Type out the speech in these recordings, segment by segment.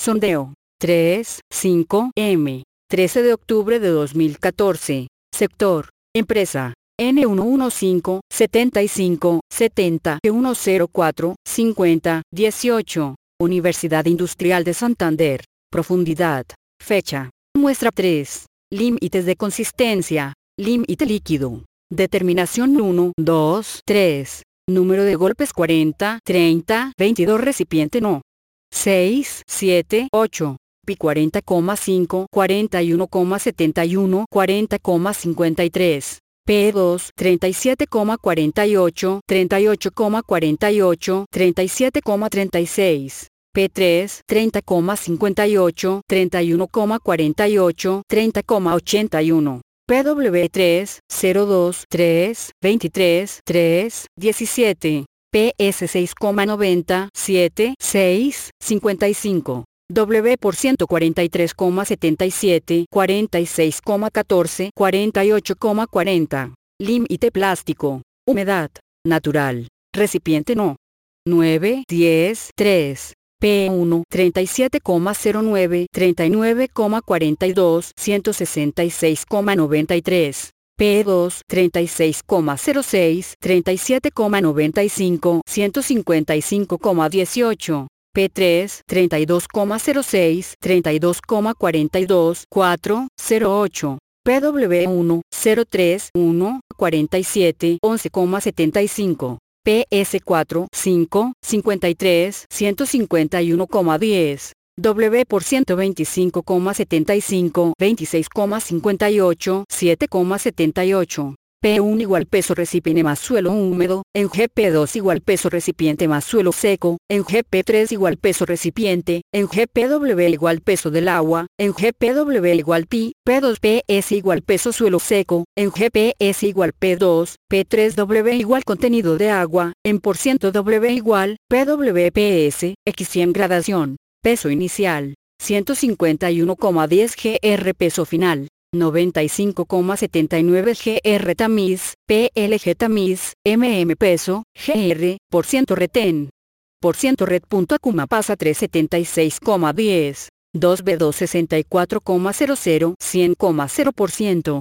Sondeo. 3-5M. 13 de octubre de 2014. Sector. Empresa. N115 75 70 104 50 18. Universidad Industrial de Santander. Profundidad. Fecha. Muestra 3. Límites de consistencia. Límite líquido. Determinación 1, 2, 3. Número de golpes 40, 30, 22. Recipiente no. 6, 7, 8. Pi 40,5, 41,71, 40,53. P2, 37,48, 38,48, 37,36. P3, 30,58, 31,48, 30,81. PW3, 02, 3, 23, 3, 17. PS 6,90, 7, 6, 55. W por 143,77, 46,14, 48,40. Límite plástico. Humedad. Natural. Recipiente no. 9, 10, 3. P1, 37,09, 39,42, 166,93. P2, 36,06, 37,95, 155,18. P3, 32,06, 32,42, 4,08. PW1, 03, 1, 47, 11,75. PS4, 5, 53, 151,10. W por 125,75, 26,58, 7,78. P1 igual peso recipiente más suelo húmedo, en GP2 igual peso recipiente más suelo seco, en GP3 igual peso recipiente, en GPW igual peso del agua, en GPW igual pi, P2PS igual peso suelo seco, en GPS igual P2, P3W igual contenido de agua, en por ciento W igual, PWPS, X100 gradación, peso inicial, 151,10 gr peso final. 95,79 gr tamiz, PLG tamiz, peso, gr, por ciento retén. Por ciento red.acuma pasa 376,10. 2B2 64,00, 100,0%.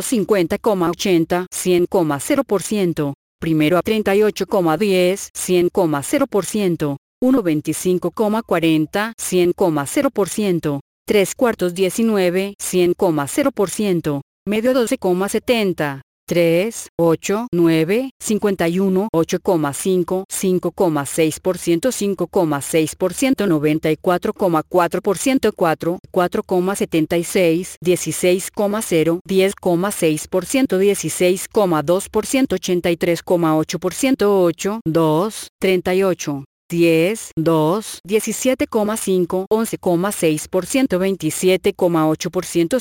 250,80, 100,0%. Primero a 38,10, 100,0%. 125,40, 100,0%. 3 cuartos 19, 100,0%, medio 12,70, 3, 8, 9, 51, 8,5, 5,6%, 5,6%, 94,4%, 4, 4,76, 16,0, 10,6%, 16,2%, 83,8%, 8, 2, 38. 10, 2, 17,5, 11,6%, 27,8%,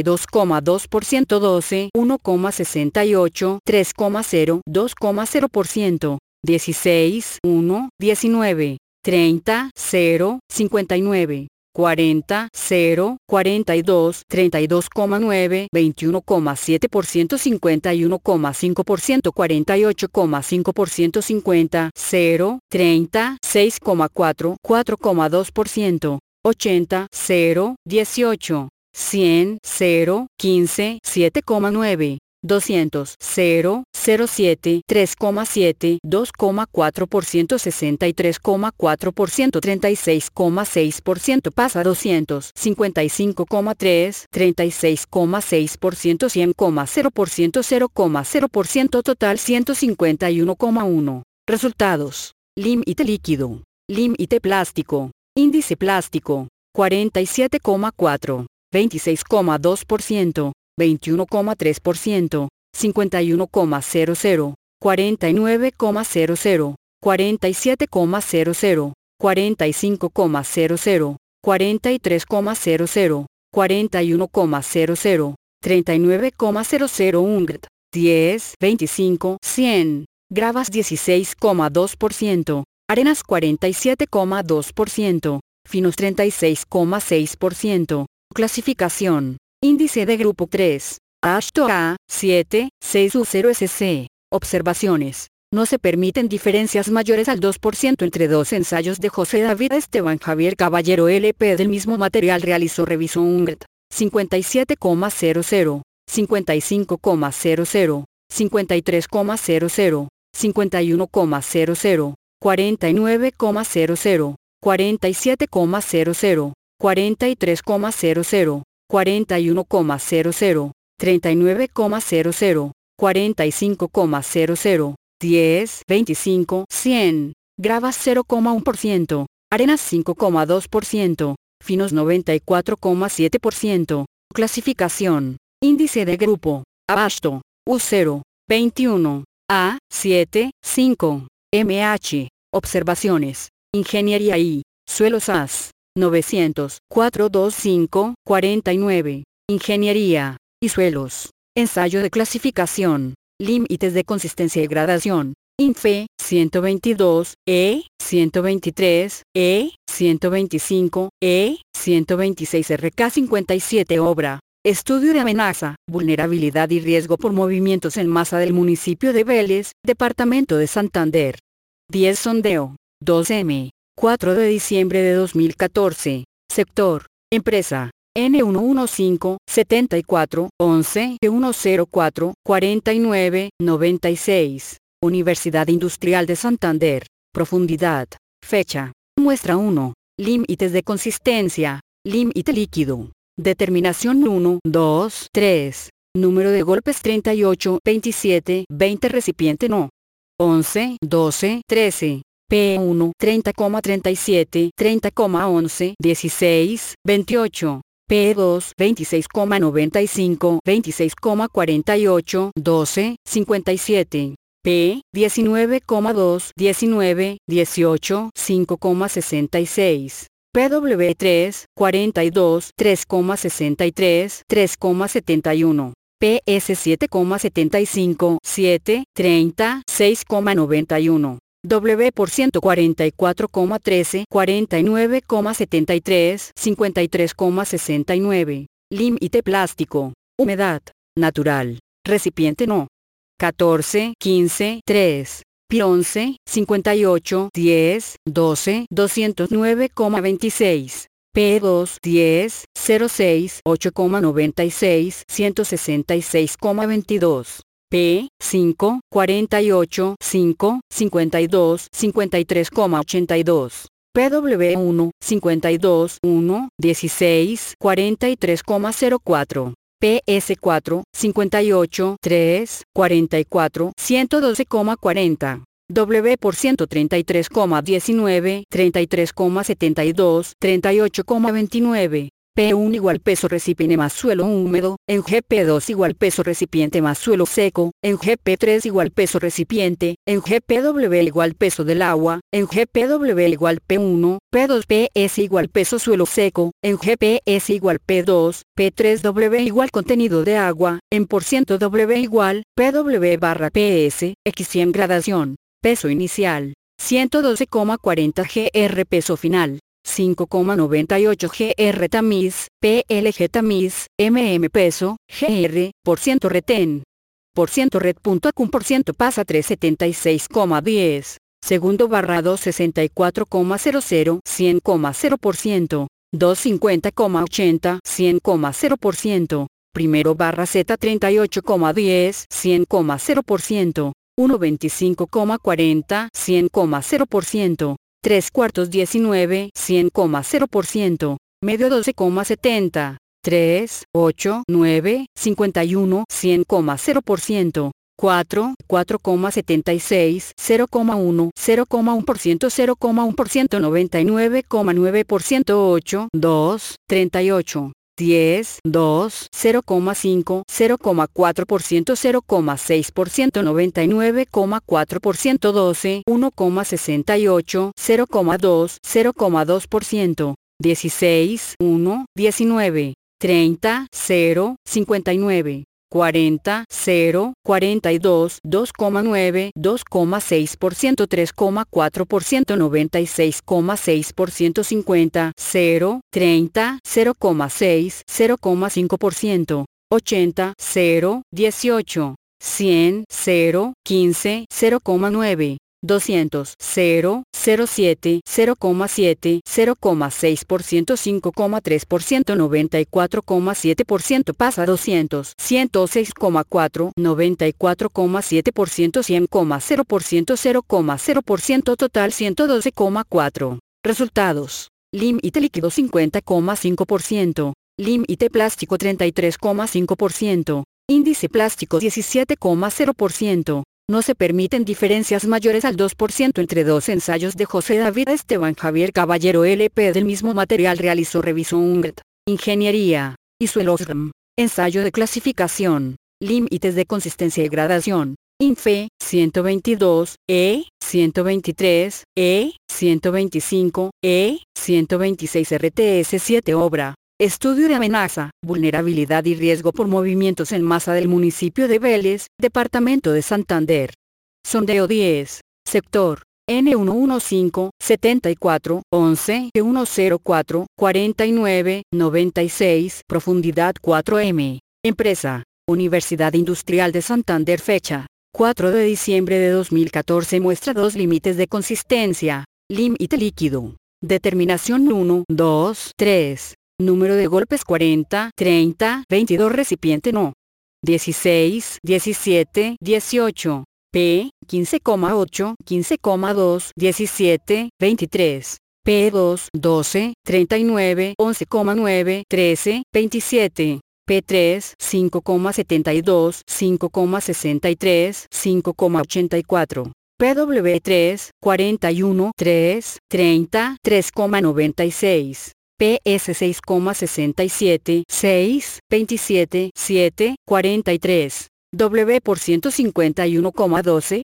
72,2%, 12, 1,68, 3,0, 2,0%, 16, 1, 19, 30, 0, 59. 40, 0, 42, 32,9, 21,7%, 51,5%, 48,5%, 50, 0, 30, 6,4, 4,2%, 80, 0, 18, 100, 0, 15, 7,9. 200, 0, 07, 3,7, 2,4%, 63,4%, 36,6%, pasa 200, 55,3, 36,6%, 100,0%, 0,0%, total 151,1. Resultados. Límite líquido. Límite plástico. Índice plástico. 47,4, 26,2%. 21,3%, 51,00, 49,00, 47,00, 45,00, 43,00, 41,00, 39,00 UNGT, 10, 25, 100, gravas 16,2%, arenas 47,2%, finos 36,6%, clasificación. Índice de grupo 3. A, 7, 6 U0 SC. Observaciones. No se permiten diferencias mayores al 2% entre dos ensayos de José David Esteban Javier Caballero LP del mismo material revisó UNGT 57,00, 55,00, 53,00, 51,00, 49,00, 47,00, 43,00, 41,00, 39,00, 45,00, 10, 25, 100, gravas 0,1%, arenas 5,2%, finos 94,7%, clasificación, índice de grupo, Abasto, U0, 21, A, 7, 5, MH, observaciones, ingeniería I, suelos AS, 900, 425, 49, ingeniería, y suelos, ensayo de clasificación, límites de consistencia y gradación, INFE, 122, 123, 125, 126 RK 57 obra, estudio de amenaza, vulnerabilidad y riesgo por movimientos en masa del municipio de Vélez, departamento de Santander. 10 sondeo, 2M, 4 de diciembre de 2014, sector, empresa, N115, 74, 11, 104, 49, 96. Universidad Industrial de Santander. Profundidad. Fecha. Muestra 1. Límites de consistencia. Límite líquido. Determinación 1, 2, 3. Número de golpes 38, 27, 20. Recipiente no. 11, 12, 13. P1, 30,37, 30,11, 16, 28. P2, 26,95, 26,48, 12, 57. P, 19,2, 19, 18, 5,66. PW3, 42, 3,63, 3,71. PS 7,75, 7, 30, 6,91. W por 144,13, 49,73, 53,69. Límite plástico. Humedad. Natural. Recipiente no. 14, 15, 3. Pi 11, 58, 10, 12, 209,26. P2, 10, 06, 8,96, 166,22. P, 5, 48, 5, 52, 53,82. PW1, 52, 1, 16, 43,04. PS4, 58, 3, 44, 112,40. W por 133,19, 33,72, 38,29. P1 igual peso recipiente más suelo húmedo, en GP2 igual peso recipiente más suelo seco, en GP3 igual peso recipiente, en GPW igual peso del agua, en GPW igual P1, P2 PS igual peso suelo seco, en GPS igual P2, P3W igual contenido de agua, en por ciento W igual, PW barra PS, X100 gradación, peso inicial, 112,40 GR peso final. 5,98 GR tamiz, PLG tamiz, peso, GR, por ciento retén. Por ciento red.acum por ciento pasa 376,10. Segundo barra 264,00, 100,0%. 250,80, 100,0%. Primero barra Z 38,10, 100,0%. 125,40, 100,0%. 3 cuartos 19, 100,0%, medio 12,70, 3, 8, 9, 51, 100,0%, 4, 4,76, 0,1, 0,1%, 0,1%, 99,9%, 8, 2, 38. 10, 2, 0,5, 0,4%, 0,6%, 99,4%, 12, 1,68, 0,2, 0,2%, 16, 1, 19, 30, 0, 59. 40, 0, 42, 2,9, 2,6%, 3,4%, 96,6%, 50, 0, 30, 0,6, 0,5%, 80, 0, 18, 100, 0, 15, 0,9. 200, 0, 0,7, 0,7, 0,6%, 5,3%, 94,7% pasa 200, 106,4, 94,7%, 100,0%, 0,0% total 112,4. Resultados. Límite líquido 50,5%, límite plástico 33,5%, índice plástico 17,0%. No se permiten diferencias mayores al 2% entre dos ensayos de José David Esteban Javier Caballero LP del mismo material revisó UNGT, Ingeniería, y Suelosgm. Ensayo de clasificación, límites de consistencia y gradación, INFE, 122, 123, 125, 126 RTS 7 obra. Estudio de amenaza, vulnerabilidad y riesgo por movimientos en masa del municipio de Vélez, departamento de Santander. Sondeo 10. Sector. N115, 74, 11, 104, 49, 96, profundidad 4M. Empresa. Universidad Industrial de Santander. Fecha. 4 de diciembre de 2014. Muestra 2 límites de consistencia. Límite líquido. Determinación 1, 2, 3. Número de golpes 40, 30, 22. Recipiente no. 16, 17, 18. P, 15,8, 15,2, 17, 23. P2, 12, 39, 11,9, 13, 27. P3, 5,72, 5,63, 5,84. PW3, 41, 3, 30, 3,96. PS 6,67, 6, 27, 7, 43. W por 151,12,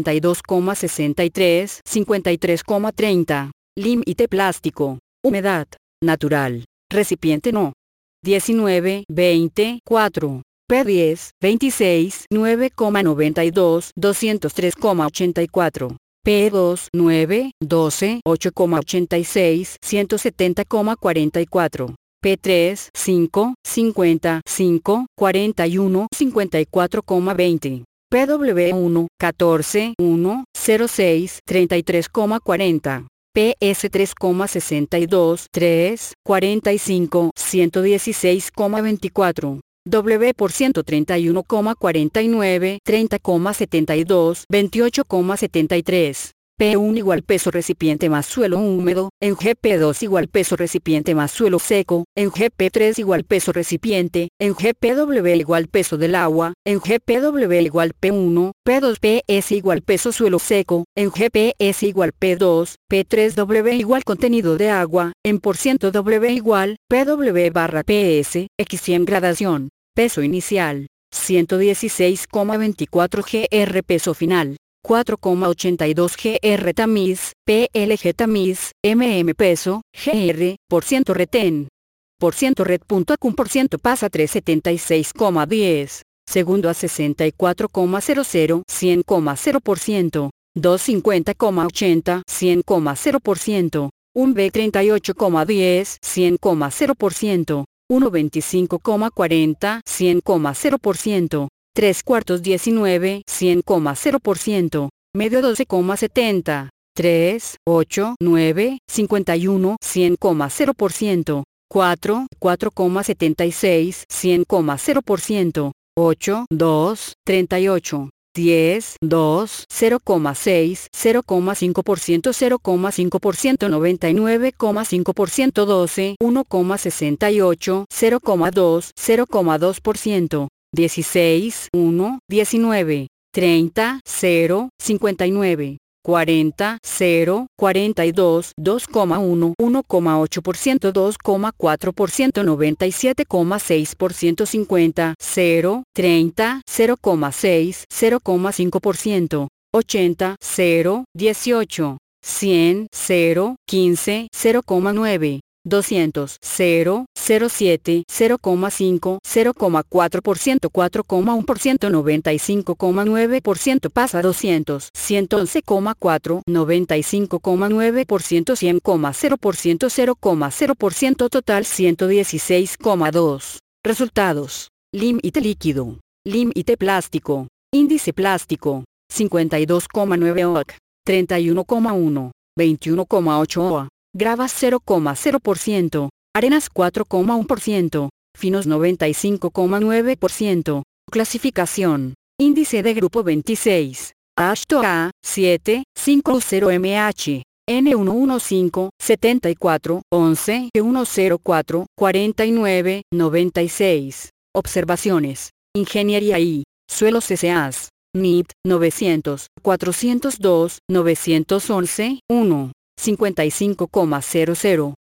52,63, 53,30. Límite plástico. Humedad. Natural. Recipiente no. 19, 20, 4. P10, 26, 9,92, 203,84. P2, 9, 12, 8,86, 170,44. P3, 5, 50, 5, 41, 54,20. PW1, 14, 1, 06, 33,40. PS 3,62, 3, 45, 116,24. W por 131,49, 30,72, 28,73. P1 igual peso recipiente más suelo húmedo, en GP2 igual peso recipiente más suelo seco, en GP3 igual peso recipiente, en GPW igual peso del agua, en GPW igual P1, P2 PS igual peso suelo seco, en GPS igual P2, P3W igual contenido de agua, en por ciento W igual, PW barra PS, X100 gradación, peso inicial, 116,24 GR peso final. 4,82 GR tamiz, PLG tamiz, peso, GR, por ciento retén. Por ciento red.acum por ciento pasa 376,10, segundo a 64,00, 100,0%, 250,80, 100,0%, 1B38,10, 100,0%, 125,40, 100,0%. 3 cuartos 19, 100,0%, medio 12,70, 3, 8, 9, 51, 100,0%, 4, 4,76, 100,0%, 8, 2, 38, 10, 2, 0,6, 0,5%, 0,5%, 99,5%, 12, 1,68, 0,2, 0,2%. 16, 1, 19, 30, 0, 59, 40, 0, 42, 2,1, 1,8%, 2,4%, 97,6%, 50, 0, 30, 0,6, 0,5%, 80, 0, 18, 100, 0, 15, 0,9. 200, 0, 0,7, 0,5, 0,4%, 4,1%, 95,9% pasa 200, 111,4, 95,9%, 100,0%, 0,0% total 116,2. Resultados. Límite líquido. Límite plástico. índice plástico, 52,9 OAC, 31,1, 21,8 OA, gravas 0,0%, arenas 4,1%, finos 95,9%, clasificación, índice de grupo 26, A 7, 50 MH, N115, 74, 11, 104, 49, 96. Observaciones. Ingeniería I. Suelos SAs. NIT, 900, 402, 911, 1. 55,00,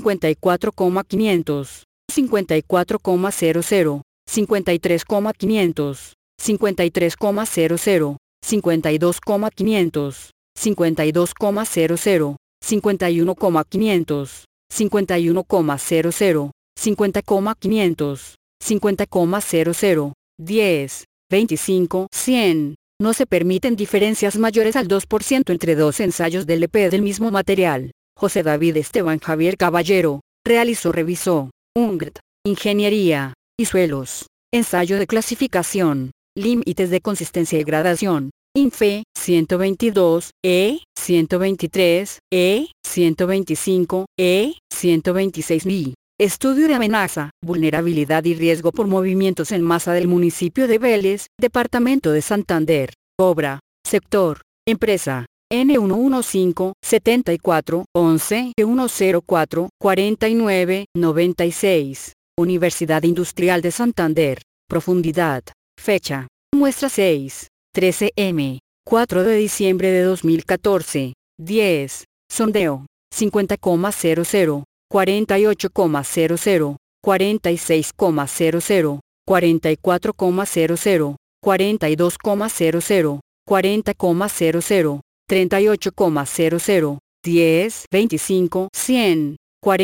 54,500, 54,00, 53,500, 53,00, 52,500, 52,00, 51,500, 51,00, 50,500, 50,00, 10, 25, 100. No se permiten diferencias mayores al 2% entre dos ensayos del EP del mismo material. José David Esteban Javier Caballero, revisó. UNGT, Ingeniería, y Suelos. Ensayo de clasificación, límites de consistencia y gradación. INFE, 122, 123, 125, 126 BI. Estudio de amenaza, vulnerabilidad y riesgo por movimientos en masa del municipio de Vélez, departamento de Santander. Obra, sector, empresa, N115, 74, 11, 104, 49, 96. Universidad Industrial de Santander. Profundidad, fecha, muestra 6, 13 M, 4 de diciembre de 2014. 10, sondeo, 50,00. 48,00, 46,00, 44,00, 42,00, 40,00, 38,00, 10, 25, 100,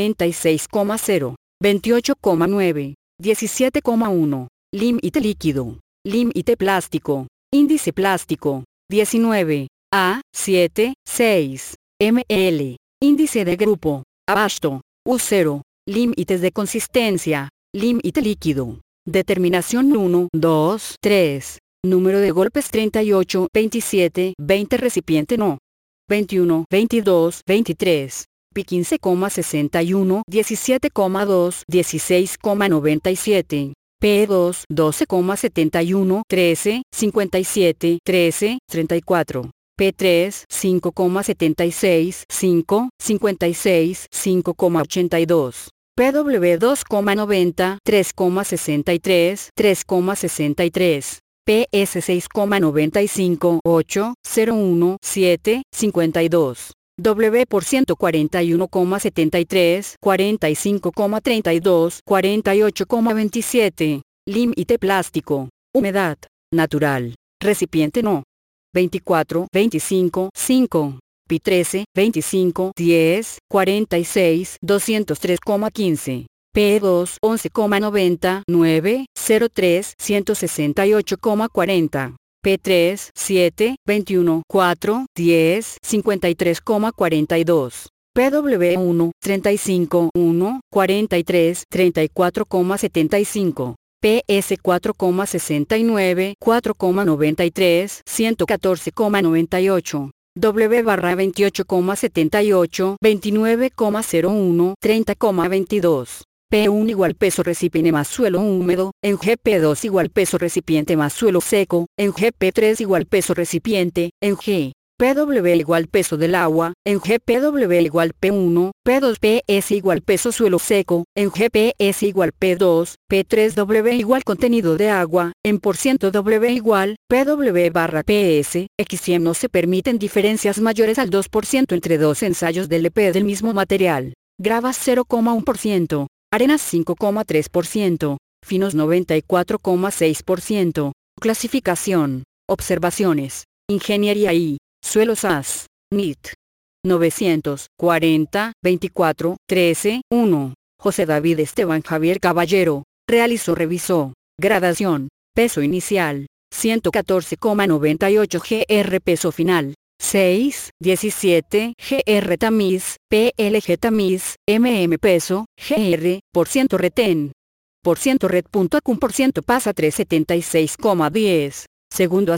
46,0, 28,9, 17,1, límite líquido, límite plástico, índice plástico, 19, A, 7, 6, ml, índice de grupo, abasto, U0, límites de consistencia, límite líquido, determinación 1, 2, 3, número de golpes 38, 27, 20 recipiente no, 21, 22, 23, pi 15,61, 17,2, 16,97, P2, 12,71, 13, 57, 13, 34. P3, 5,76, 5, 56, 5,82. PW 2,90, 3,63, 3,63. PS 6,95, 8, 01, 7, 52. W por 141,73, 45,32, 48,27. Límite plástico. Humedad. Natural. Recipiente no. 24, 25, 5. Pi 13, 25, 10, 46, 203,15. P2, 11,90, 9, 03, 168,40. P3, 7, 21, 4, 10, 53,42. PW1, 35, 1, 43, 34,75. PS 4,69, 4,93, 114,98. W barra 28,78, 29,01, 30,22. P1 igual peso recipiente más suelo húmedo, en GP2 igual peso recipiente más suelo seco, en GP3 igual peso recipiente, en G. PW igual peso del agua, en GPW igual P1, P2 PS igual peso suelo seco, en GPS igual P2, P3 W igual contenido de agua, en % W igual, PW barra PS, XM. No se permiten diferencias mayores al 2% entre dos ensayos del EP del mismo material. Gravas 0,1%, arenas 5,3%, finos 94,6%. Clasificación, observaciones, ingeniería I. Suelos SAS, NIT. 940, 24, 13, 1. José David Esteban Javier Caballero, revisó. Gradación, peso inicial, 114,98 GR peso final, 6, 17 GR tamiz, PLG tamiz, peso, GR, % retén. % red.acum % pasa 376,10. segundo a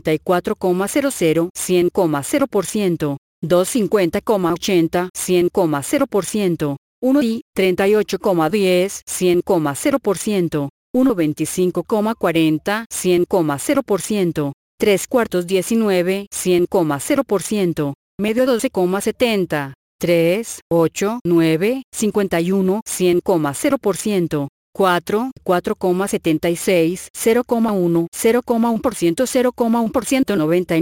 64,00, 100,0%, 2 50,80, 100,0%, 1 y 38,10, 100,0%, 1 25,40, 100,0%, 3 cuartos 19, 100,0%, medio 12,70, 3, 8, 9, 51, 100,0%, 4, 4,76, 0,1, 0,1%, 0,1%,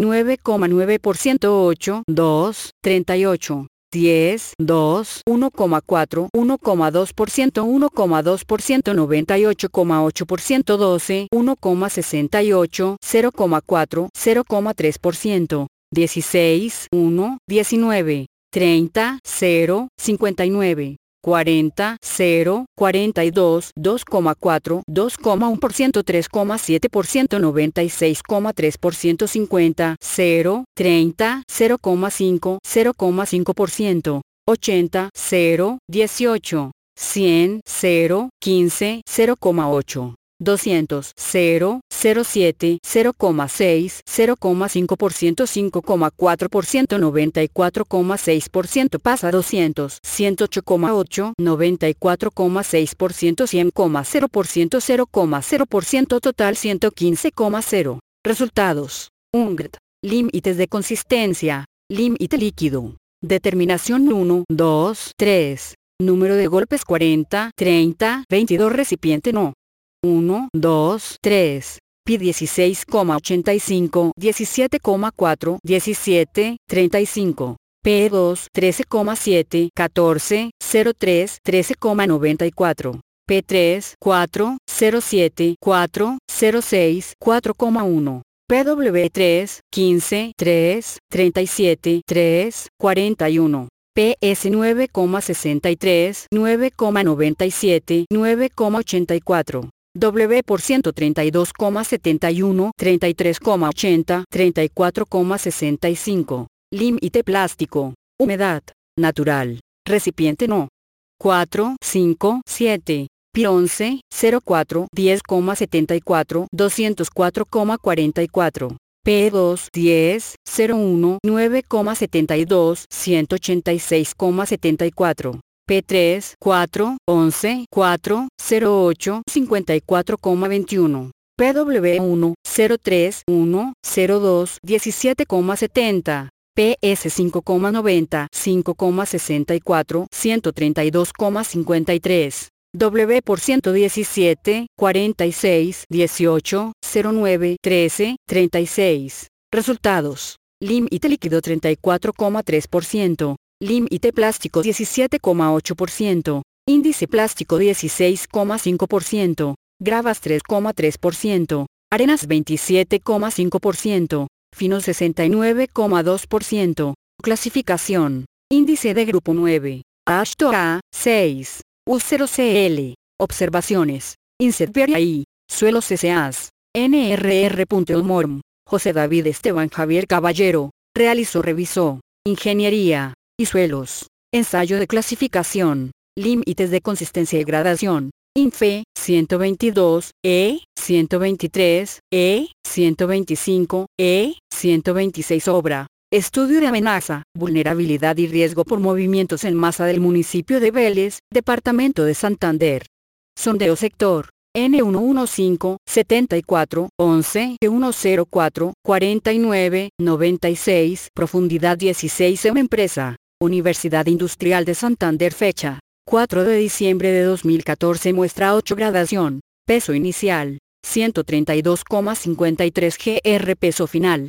99,9%, 8, 2, 38. 10, 2, 1,4, 1,2%, 1,2%, 98,8%, 12, 1,68, 0,4, 0,3%, 16, 1, 19, 30, 0, 59. 40, 0, 42, 2,4, 2,1%, 3,7%, 96,3%, 50, 0, 30, 0,5, 0,5%, 80, 0, 18, 100, 0, 15, 0,8. 200, 0, 0,7, 0,6, 0,5%, 5,4%, 94,6% pasa 200, 108,8, 94,6%, 100,0%, 0,0%, total 115,0. Resultados. UNGT. Límites de consistencia. Límite líquido. Determinación 1, 2, 3. Número de golpes 40, 30, 22. Recipiente no. 1, 2, 3, pi 16,85, 17,4, 17, 35, P2, 13,7, 14, 03, 13,94, P3, 4, 07, 4, 06, 4,1, PW3, 15, 3, 37, 3, 41. PS 9,63, 9,97, 9,84. W por 132,71, 33,80, 34,65. Límite plástico. Humedad. Natural. Recipiente no. 4, 5, 7. Pi 11, 04, 10,74, 204,44. P2, 10, 01, 9,72, 186,74. P3, 4, 11, 4, 08, 54,21. PW1, 03, 1, 02, 17,70. PS 5,90, 5,64, 132,53. W por 117, 46, 18, 09, 13, 36. Resultados. Límite líquido 34,3%. Límite plástico 17,8%. Índice plástico 16,5%. Gravas 3,3%. Arenas 27,5%. Finos 69,2%. Clasificación. Índice de grupo 9. A 6. U0CL. Observaciones. Insetveria Suelos SAs. NRR.Elmorm. José David Esteban Javier Caballero. Revisó. Ingeniería. Y suelos. Ensayo de clasificación. Límites de consistencia y gradación. INFE, 122, 123, 125, 126. Obra. Estudio de amenaza, vulnerabilidad y riesgo por movimientos en masa del municipio de Vélez, departamento de Santander. Sondeo sector. N115, 74, 11, 104, 49, 96, profundidad 16. Empresa. Universidad Industrial de Santander. Fecha. 4 de diciembre de 2014. Muestra 8. Gradación. Peso inicial. 132,53 gr. Peso final.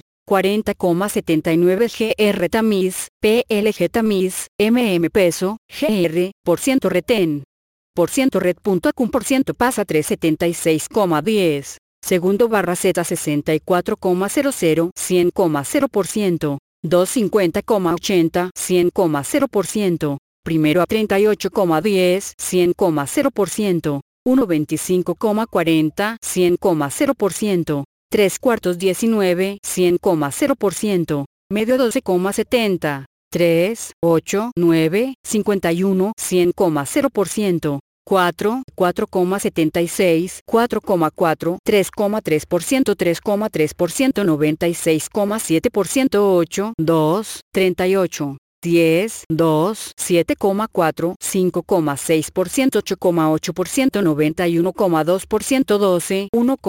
40,79 gr. Tamiz. PLG tamiz. Peso. gr. Por ciento retén. Por ciento red.acum. Por ciento pasa 376,10. Segundo barra Z 64,00. 100,0%. 250,80, 100,0%, primero a 38,10, 100,0%, 125,40, 100,0%, 3 cuartos 19, 100,0%, medio 12,70, 3, 8, 9, 51, 100,0%, 4, 4,76, 4,4, 3,3%, 3,3%, 96,7%, 8, 2, 38. 10, 2, 7,4, 5,6%, 8,8%, 91,2%, 12,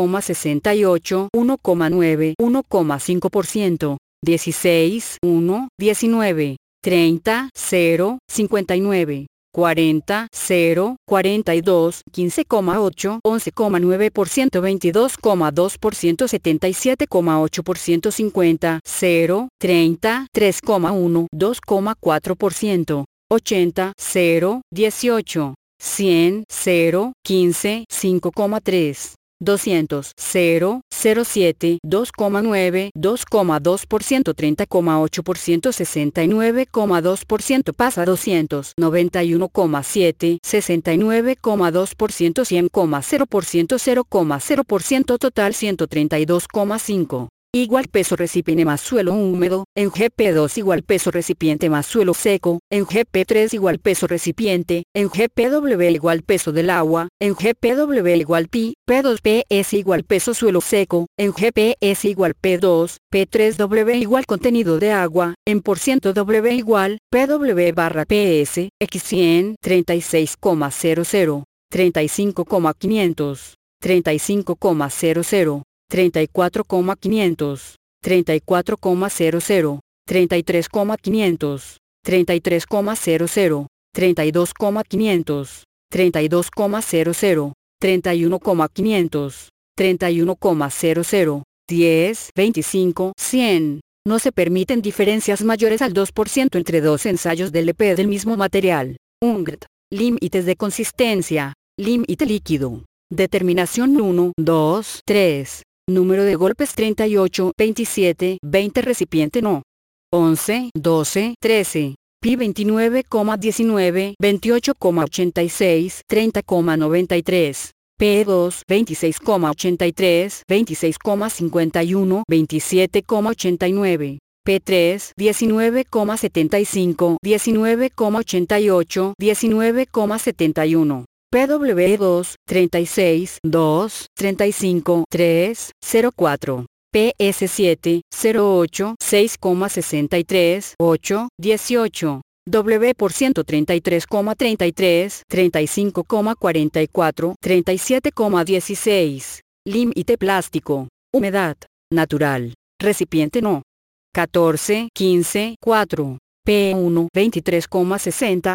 1,68, 1,9, 1,5%, 16, 1, 19, 30, 0, 59. 40, 0, 42, 15,8, 11,9%, 22,2%, 77,8%, 50, 0, 30, 3,1, 2,4%, 80, 0, 18, 100, 0, 15, 5,3. 200, 0, 07, 2,9, 2,2%, 30,8%, 69,2%, pasa 200, 91,7, 69,2%, 100,0%, 0,0%, total 132,5. Igual peso recipiente más suelo húmedo, en GP2 igual peso recipiente más suelo seco, en GP3 igual peso recipiente, en GPW igual peso del agua, en GPW igual pi, P2P es igual peso suelo seco, en GPS igual P2, P3W igual contenido de agua, en por ciento W igual, PW barra PS, X100, 36,00, 35,500, 35,00. 34,500, 34,00, 33,500, 33,00, 32,500, 32,00, 31,500, 31,00, 10, 25, 100. No se permiten diferencias mayores al 2% entre dos ensayos del EP del mismo material. UNGT. Límites de consistencia. Límite líquido. Determinación 1, 2, 3. Número de golpes 38, 27, 20 recipiente no. 11, 12, 13. Pi 29,19, 28,86, 30,93. P2, 26,83, 26,51, 27,89. P3, 19,75, 19,88, 19,71. PW2, 36, 2, 35, 3, 04. PS7, 08, 6,63, 8, 18. W por 133,33, 35,44, 37,16. Límite plástico. Humedad. Natural. Recipiente no. 14, 15, 4. P1, 23,60,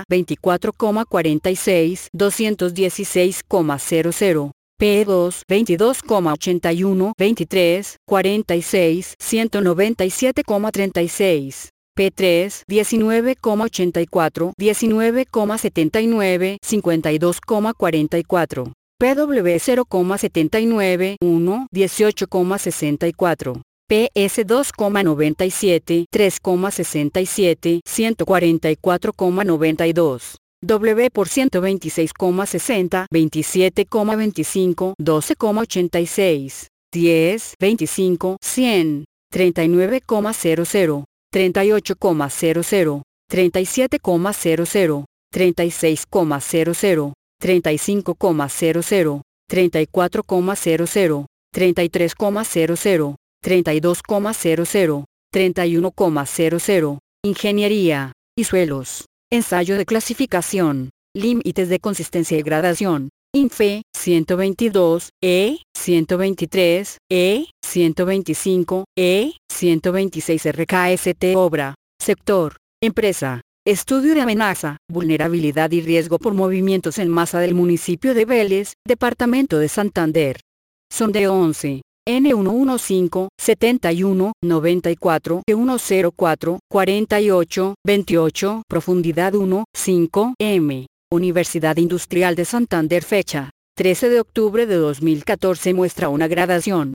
24,46, 216,00. P2, 22,81, 23, 46, 197,36. P3, 19,84, 19,79, 52,44. PW 0,79, 1, 18,64. PS 2,97, 3,67, 144,92. W por 126,60, 27,25, 12,86. 10, 25, 100. 39,00. 38,00. 37,00. 36,00. 35,00. 34,00. 33,00. 32,00, 31,00. Ingeniería y suelos. Ensayo de clasificación. Límites de consistencia y gradación. INFE, 122, 123, 125, 126 RKST obra. Sector. Empresa. Estudio de amenaza, vulnerabilidad y riesgo por movimientos en masa del municipio de Vélez, departamento de Santander. Sondeo 11. N115, 71, 94, 104, 48, 28, profundidad 1, 5, M. Universidad Industrial de Santander fecha. 13 de octubre de 2014 muestra una gradación.